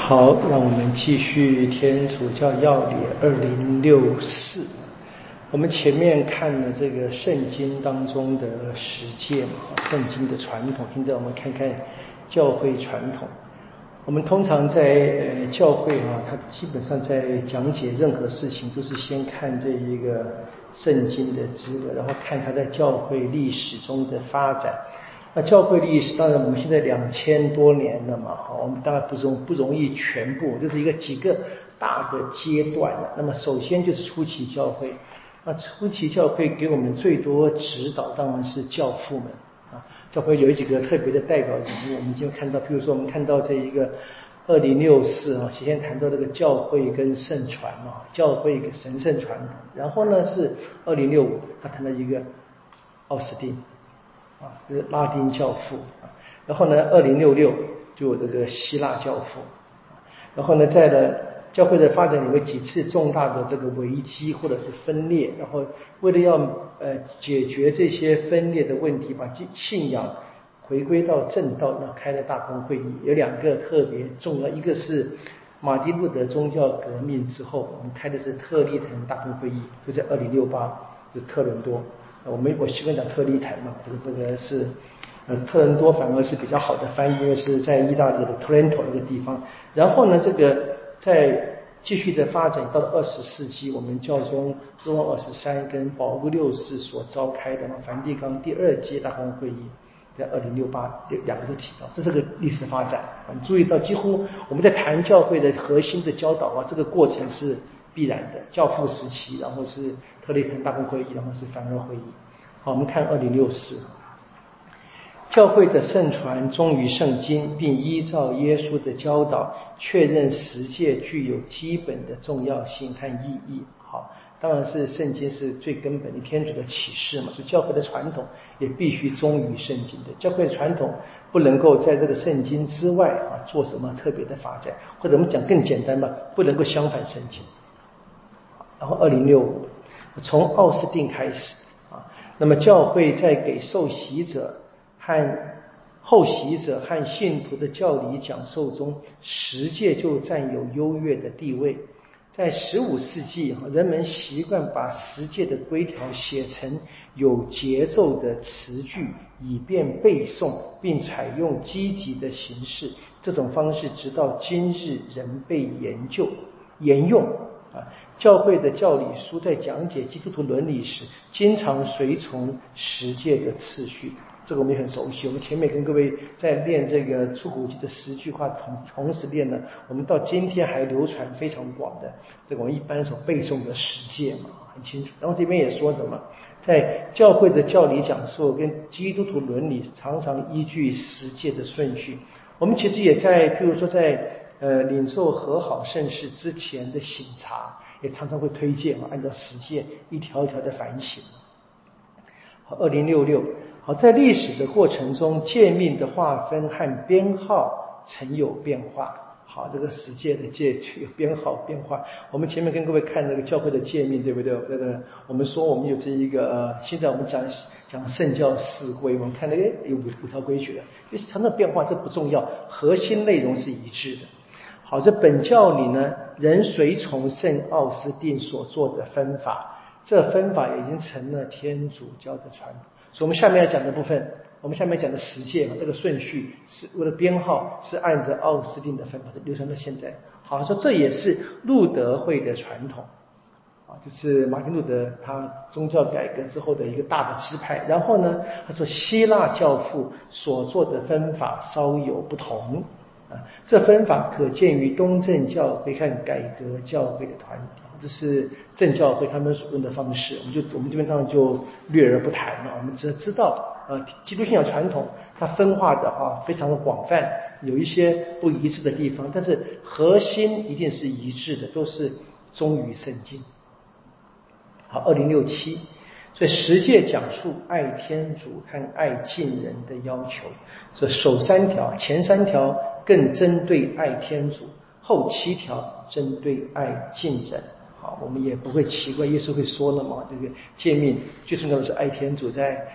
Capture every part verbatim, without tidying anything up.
好，让我们继续天主教要理二零六四。我们前面看了这个圣经当中的十诫嘛，圣经的传统。现在我们看看教会传统。我们通常在呃教会啊，它基本上在讲解任何事情都是先看这一个圣经的资料，然后看它在教会历史中的发展。那教会历史，当然我们现在两千多年了嘛，好，我们当然不容不容易全部，就是一个几个大的阶段了。那么首先就是初期教会，那初期教会给我们最多指导当然是教父们啊，教会有几个特别的代表人物，我们就看到，比如说我们看到这一个二零六四啊，首先谈到这个教会跟圣传啊，教会跟神圣传统，然后呢是二零六五，他谈到一个奥斯定。啊，这是拉丁教父啊，然后呢，二零六六就有这个希腊教父，然后呢，在了教会的发展里面几次重大的这个危机或者是分裂，然后为了要呃解决这些分裂的问题，把信仰回归到正道，那开了大公会议，有两个特别重要，一个是马丁路德宗教革命之后，我们开的是特立腾大公会议，就在二零六八，是特伦多。我们我习惯讲特立腾嘛，这个这个是呃特伦多反而是比较好的翻译，因为是在意大利的 Trento 那个地方。然后呢，这个在继续的发展到了二十世纪，我们教宗若望二十三跟保禄六世所召开的梵蒂冈第二届大公会议，在二零六八两个都提到，这是个历史发展。你注意到，几乎我们在谈教会的核心的教导啊，这个过程是必然的，教父时期，然后是特立腾大公会议，然后是梵二会议。好，我们看二零六四，教会的圣传忠于圣经，并依照耶稣的教导，确认十诫具有基本的重要性和意义。好，当然是圣经是最根本的天主的启示嘛，所以教会的传统也必须忠于圣经的。教会的传统不能够在这个圣经之外啊做什么特别的发展，或者我们讲更简单吧，不能够相反圣经。然后二零六五，从奥斯定开始啊，那么教会在给受洗者和后洗者和信徒的教理讲授中，十诫就占有优越的地位。在十五世纪，人们习惯把十诫的规条写成有节奏的词句，以便背诵，并采用积极的形式。这种方式直到今日仍被研究沿用。啊，教会的教理书在讲解基督徒伦理时，经常随从十诫的次序。这个我们也很熟悉，我们前面跟各位在练这个出谷记的十句话，同同时练呢，我们到今天还流传非常广的这个我们一般所背诵的十诫嘛，很清楚。然后这边也说什么，在教会的教理讲授跟基督徒伦理常常依据十诫的顺序。我们其实也在，譬如说在呃领受和好圣事之前的省察，也常常会推荐啊，按照十诫一条一条的反省。好，二零六六。好，在历史的过程中，诫命的划分和编号曾有变化。好，这个十诫的诫有编号变化。我们前面跟各位看那个教会的诫命，对不对？那个我们说我们有这一个呃，现在我们讲讲圣教四规，我们看那个有五五条规矩的，因为常常变化，这不重要，核心内容是一致的。好，这本教里呢，仍随从圣奥斯定所做的分法，这分法已经成了天主教的传统。所以我们下面要讲的部分，我们下面讲的十诫，这个顺序是我的编号是按照奥斯定的分法流传到现在。好，说这也是路德会的传统啊，就是马丁路德他宗教改革之后的一个大的支派。然后呢，他说希腊教父所做的分法稍有不同啊，这分法可见于东正教会和改革教会的传统。这是正教会他们所用的方式，我们就我们这边当然就略而不谈了。我们只知道，呃，基督信仰传统它分化的啊非常的广泛，有一些不一致的地方，但是核心一定是一致的，都是忠于圣经。好，二零六七，所以十诫讲述爱天主和爱近人的要求。所以首三条，前三条更针对爱天主，后七条针对爱近人。好，我们也不会奇怪，耶稣会说了嘛，这个诫命最重要的是爱天主，在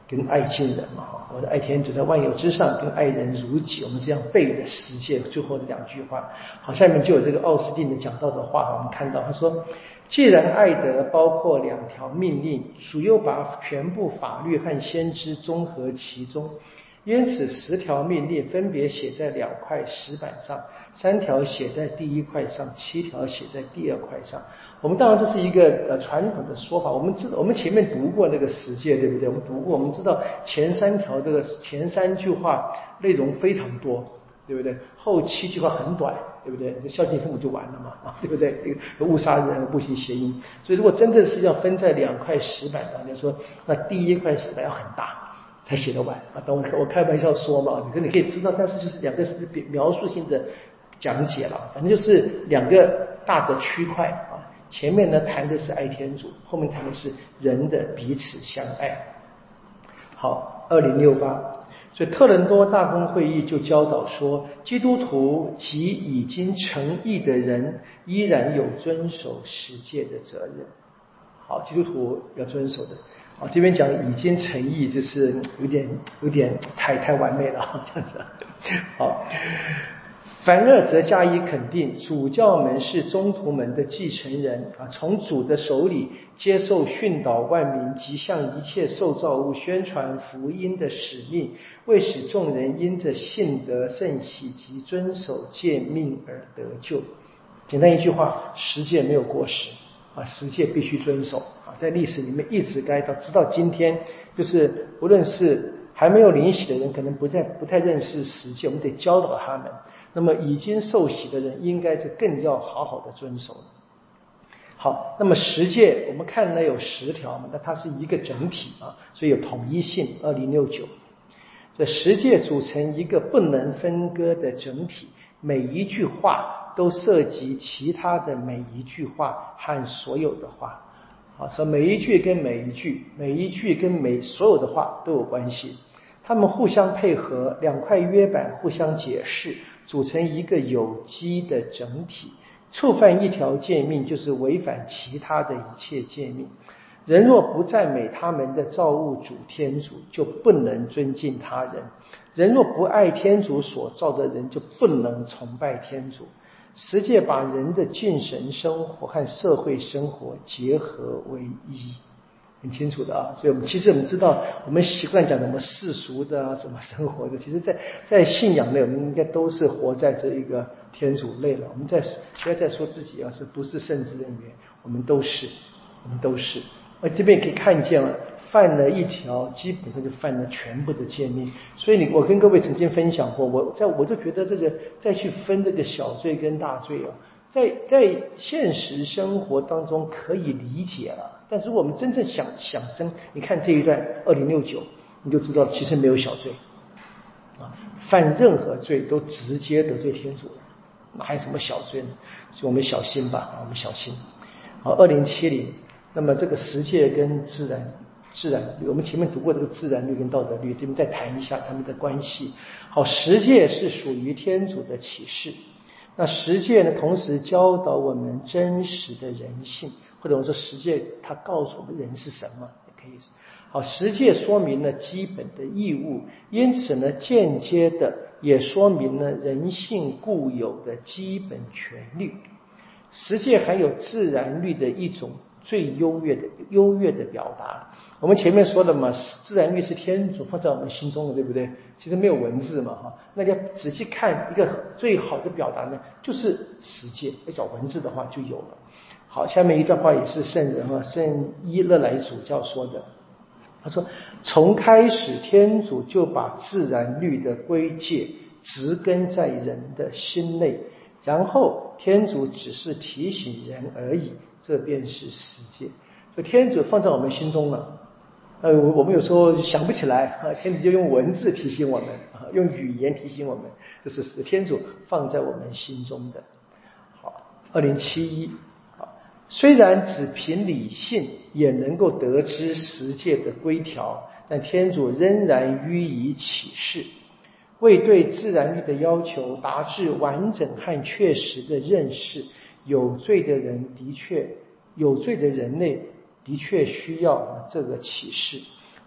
跟爱亲人嘛，我的爱天主在万有之上，跟爱人如己，我们这样背的十诫最后的两句话。好，下面就有这个奥斯定的讲到的话，我们看到他说，既然爱德包括两条命令，主又把全部法律和先知综合其中，因此十条命令分别写在两块石板上，三条写在第一块上，七条写在第二块上。我们当然这是一个呃传统的说法，我们知道我们前面读过那个十诫，对不对？我们读过，我们知道前三条这个前三句话内容非常多，对不对？后七句话很短，对不对？就孝敬父母就完了嘛，啊，对不对？这个勿杀人，不行邪淫。所以如果真正是要分在两块石板上，就说那第一块石板要很大才写得完啊。当我我开玩笑说嘛，你你可以知道，但是就是两个是描述性的讲解了，反正就是两个大的区块啊。前面呢谈的是爱天主，后面谈的是人的彼此相爱。好，二零六八，所以特伦多大公会议就教导说，基督徒及已经成义的人依然有遵守十诫的责任。好，基督徒要遵守的。好，这边讲已经成义，这是有点有点太太完美了，这样子。好。反而则加以肯定，主教们是宗徒们的继承人啊，从主的手里接受训导万民及向一切受造物宣传福音的使命，为使众人因着信德圣洗及遵守诫命而得救。简单一句话，十诫没有过时啊，十诫必须遵守啊，在历史里面一直该到直到今天，就是无论是还没有领洗的人，可能不太不太认识十诫，我们得教导他们。那么已经受洗的人，应该就更要好好的遵守了。好，那么十诫我们看呢有十条嘛，那它是一个整体啊，所以有统一性。二零六九，这十诫组成一个不能分割的整体，每一句话都涉及其他的每一句话和所有的话。啊，说每一句跟每一句，每一句跟每所有的话都有关系，它们互相配合，两块约板互相解释，组成一个有机的整体。触犯一条诫命，就是违反其他的一切诫命。人若不赞美他们的造物主天主，就不能尊敬他人；人若不爱天主所造的人，就不能崇拜天主。十诫把人的敬神生活和社会生活结合为一，很清楚的啊。所以我们其实我们知道，我们习惯讲什么世俗的啊，什么生活的，其实在在信仰内，我们应该都是活在这一个天主内了。我们在不要再说自己要是不是圣职人员，我们都是，我们都是。而这边可以看见了，犯了一条，基本上就犯了全部的诫命。所以你，我跟各位曾经分享过，我在我就觉得这个再去分这个小罪跟大罪啊，在在现实生活当中可以理解了。但如果我们真正想想深，你看这一段二零六九，你就知道其实没有小罪啊，犯任何罪都直接得罪天主了，那还有什么小罪呢？所以我们小心吧，我们小心。好，二零七零。那么这个十诫跟自然自然律，我们前面读过这个自然律跟道德律，这边再谈一下它们的关系。好，十诫是属于天主的启示，那十诫呢，同时教导我们真实的人性，或者我们说十诫它告诉我们人是什么，也可以。好，十诫说明了基本的义务，因此呢，间接的也说明了人性固有的基本权利。十诫还有自然律的一种最优越的优越的表达。我们前面说了嘛，自然律是天主放在我们心中的，对不对？其实没有文字嘛，哈，那要仔细看一个最好的表达呢，就是十诫。要找文字的话就有了。好，下面一段话也是圣人啊，圣伊勒莱主教说的。他说，从开始天主就把自然律的规戒植根在人的心内，然后天主只是提醒人而已，这便是十诫。所以天主放在我们心中了，呃，我们有时候想不起来啊，天主就用文字提醒我们啊，用语言提醒我们，这是天主放在我们心中的。好，二零七一，虽然只凭理性也能够得知十诫的规条，但天主仍然予以启示。为对自然律的要求达至完整和确实的认识，有罪的人的确有罪的人类的确需要这个启示。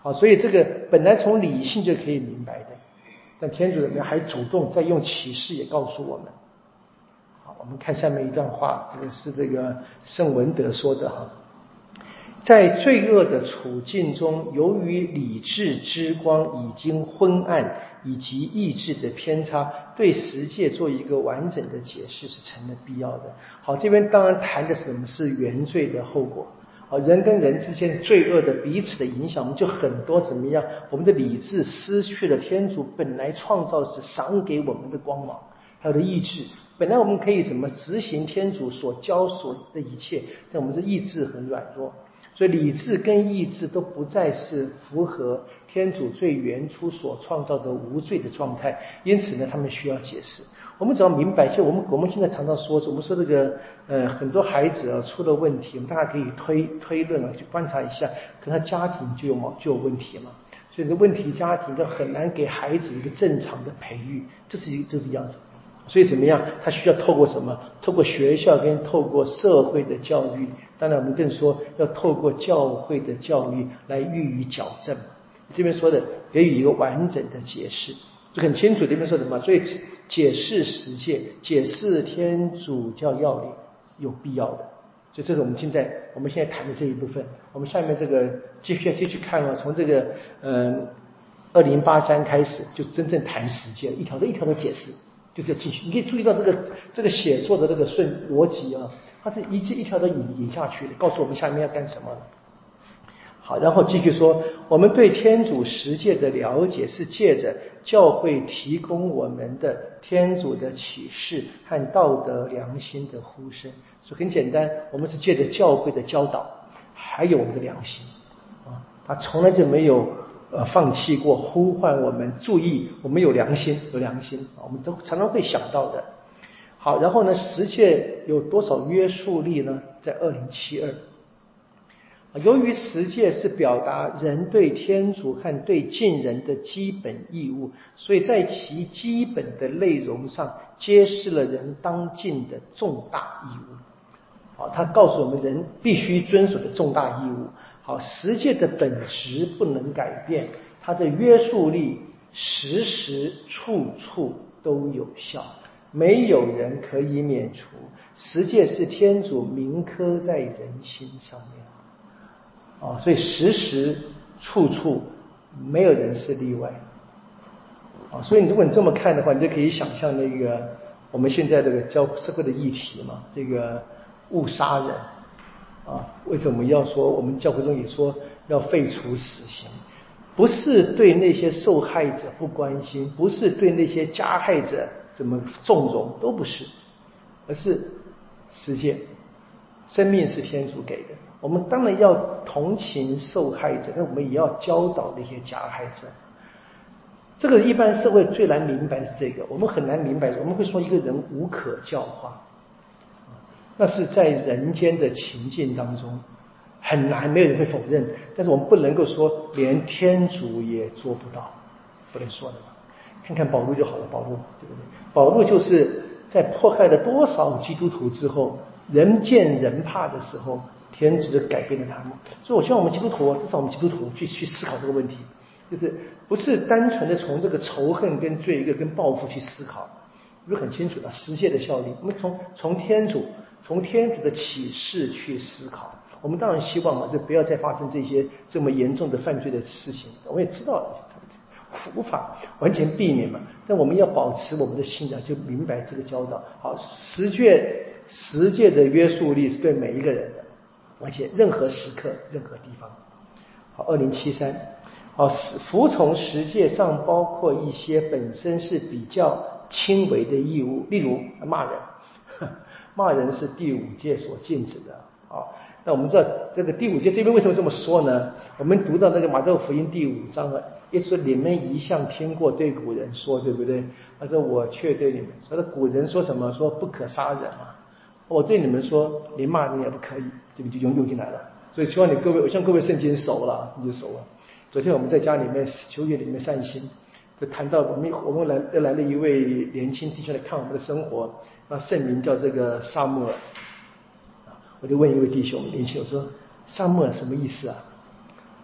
好，所以这个本来从理性就可以明白的，但天主怎么样还主动在用启示也告诉我们。好，我们看下面一段话，这个是这个圣文德说的哈。在罪恶的处境中，由于理智之光已经昏暗，以及意志的偏差，对实界做一个完整的解释是成了必要的。好，这边当然谈的什么是原罪的后果。好，人跟人之间罪恶的彼此的影响，我们就很多怎么样？我们的理智失去了天主本来创造时赏给我们的光芒，还有的意志。本来我们可以怎么执行天主所教所的一切，但我们的意志很软弱。所以理智跟意志都不再是符合天主最原初所创造的无罪的状态，因此呢，他们需要解释。我们只要明白，就我们我们现在常常说，我们说这个呃很多孩子啊出了问题，我们大家可以推推论啊，去观察一下，可能他家庭就有毛就有问题嘛，所以这问题家庭就很难给孩子一个正常的培育，这是一这是样子。所以怎么样？他需要透过什么？透过学校跟透过社会的教育，当然我们更说要透过教会的教育来予以矫正。这边说的给予一个完整的解释，就很清楚。这边说什么？所以解释实践、解释天主教要领有必要的。所以这是我们现在我们现在谈的这一部分。我们下面这个继续继续看啊，从这个嗯二零八三开始，就真正谈实践，一条的一条的解释。就这继续，你可以注意到这个这个写作的这个顺逻辑啊，它是一句一条的引引下去的，告诉我们下面要干什么。好，然后继续说，我们对天主实界的了解是借着教会提供我们的天主的启示和道德良心的呼声。所以很简单，我们是借着教会的教导，还有我们的良心啊，他从来就没有。呃，放弃过呼唤我们注意，我们有良心，有良心啊，我们都常常会想到的。好，然后呢，实界有多少约束力呢？在二零七二，由于实界是表达人对天主和对近人的基本义务，所以在其基本的内容上揭示了人当尽的重大义务。好，他告诉我们人必须遵守的重大义务。好，实界的本质不能改变，它的约束力时时处处都有效，没有人可以免除。实界是天主铭刻在人心上面，啊，所以时时处处没有人是例外，啊，所以如果你这么看的话，你就可以想象那个我们现在这个教社会的议题嘛，这个误杀人。啊，为什么要说我们教会中也说要废除死刑？不是对那些受害者不关心，不是对那些加害者怎么纵容，都不是，而是实践。生命是天主给的，我们当然要同情受害者，但我们也要教导那些加害者。这个一般社会最难明白的是这个，我们很难明白，我们会说一个人无可教化。那是在人间的情境当中很难，没有人会否认。但是我们不能够说连天主也做不到，不能说的吧？看看保禄就好了，保禄对不对？保禄就是在迫害了多少基督徒之后，人见人怕的时候，天主就改变了他们。所以我希望我们基督徒，至少我们基督徒去去思考这个问题，就是不是单纯的从这个仇恨跟罪恶跟报复去思考，就很清楚的实践的效力。我们从从天主。从天主的启示去思考，我们当然希望嘛，就不要再发生这些这么严重的犯罪的事情。我也知道无法完全避免嘛，但我们要保持我们的信仰，就明白这个教导。好，十诫十诫的约束力是对每一个人的，而且任何时刻、任何地方。好，二零七三，好，服从十诫上包括一些本身是比较轻微的义务，例如骂人。骂人是第五诫所禁止的啊。那我们知道这个第五诫这边为什么这么说呢？我们读到那个马太福音第五章啊，耶稣你们一向听过对古人说，对不对？他说我却对你们说，那古人说什么？说不可杀人嘛。我对你们说，连骂人也不可以，这边就用用进来了。所以希望你各位，我向各位圣经熟了，圣经熟了。昨天我们在家里面求学里面散心，就谈到我们我们来又来了一位年轻弟兄来看我们的生活。那圣名叫这个撒母耳，我就问一位弟兄年轻，我说撒母耳什么意思啊？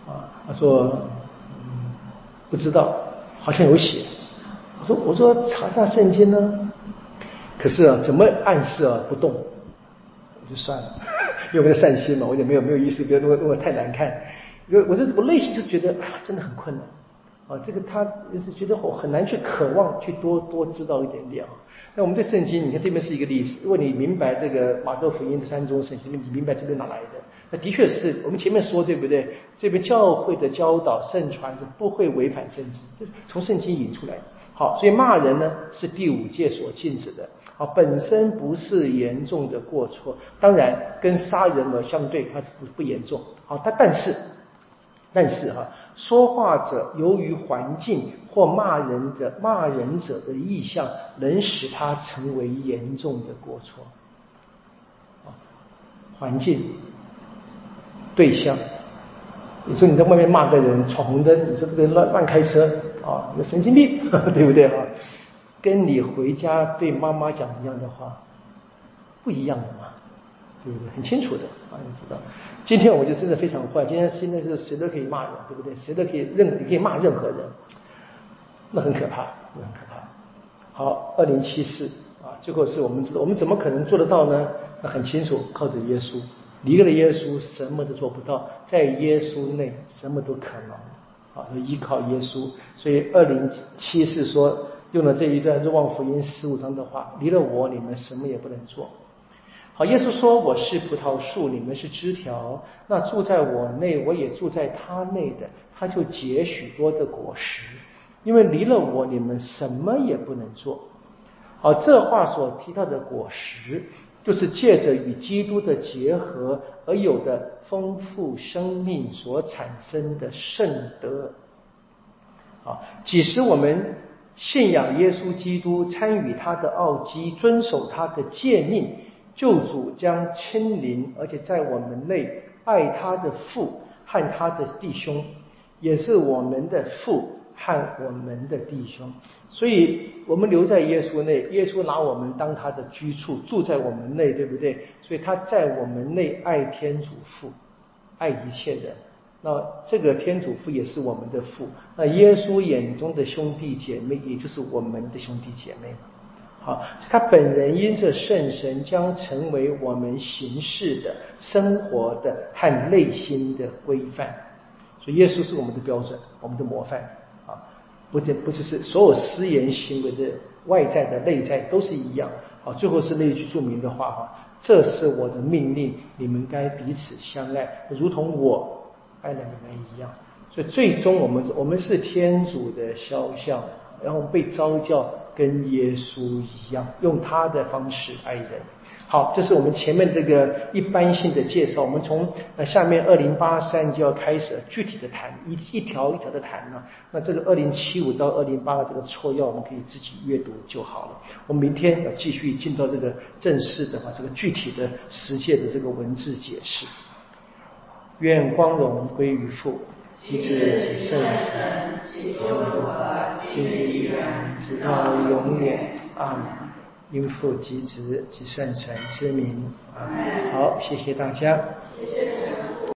啊，他说嗯不知道，好像有写。我说我说查查圣经呢，可是啊怎么暗示啊不动，我就算了，因为我在善心嘛，我就没有没有意思，不要弄弄得太难看。我我这我内心就觉得啊真的很困难。啊，这个他是觉得我很难去渴望去多多知道一点点啊。那我们对圣经，你看这边是一个例子，如果你明白这个马可福音的三宗圣经，你明白这边哪来的？那的确是我们前面说对不对？这边教会的教导圣传是不会违反圣经，这是从圣经引出来的。好，所以骂人呢是第五诫所禁止的。好，本身不是严重的过错，当然跟杀人呢相对，它是不不严重。好，它但是。但是哈、啊，说话者由于环境或骂人的骂人者的意向，能使他成为严重的过错。啊，环境、对象，你说你在外面骂个人闯红灯，你说这个人乱乱开车啊，有神经病，呵呵对不对啊？跟你回家对妈妈讲一样的话，不一样的嘛。对不对？很清楚的啊，你知道。今天我就真的非常坏，今天现在是谁都可以骂人，对不对？谁都可以任你可以骂任何人，那很可怕，那很可怕。好，二零七四啊，最后是我们知道，我们怎么可能做得到呢？那很清楚，靠着耶稣，离了耶稣什么都做不到，在耶稣内什么都可能啊，要依靠耶稣。所以二零七四说用了这一段若望福音十五章的话，离了我，你们什么也不能做。好，耶稣说我是葡萄树，你们是枝条，那住在我内，我也住在他内的，他就结许多的果实，因为离了我，你们什么也不能做。好，这话所提到的果实，就是借着与基督的结合而有的丰富生命所产生的圣德。啊，即使我们信仰耶稣基督，参与他的奥迹，遵守他的诫命，救主将亲临，而且在我们内爱他的父和他的弟兄，也是我们的父和我们的弟兄。所以我们留在耶稣内，耶稣拿我们当他的居处，住在我们内，对不对？所以他在我们内爱天主父，爱一切人。那这个天主父也是我们的父，那耶稣眼中的兄弟姐妹，也就是我们的兄弟姐妹。好，他本人因着圣神将成为我们行事的、生活的和内心的规范。所以耶稣是我们的标准，我们的模范啊，不仅不就是所有思言行为的外在的内在都是一样。好，最后是那一句著名的话哈，这是我的命令，你们该彼此相爱，如同我爱了你们一样。所以最终我们我们是天主的肖像，然后被召叫跟耶稣一样，用他的方式爱人。好，这是我们前面这个一般性的介绍。我们从呃下面二零八三就要开始具体的谈，一一条一条的谈呢。那这个二零七五到二零八这个绰要，我们可以自己阅读就好了。我们明天要继续进到这个正式的话，这个具体的实践的这个文字解释。愿光荣归于父、及子、及圣神，今日依然，直到永远。阿们。因父及子及圣神之名。阿们。好，谢谢大家。谢谢。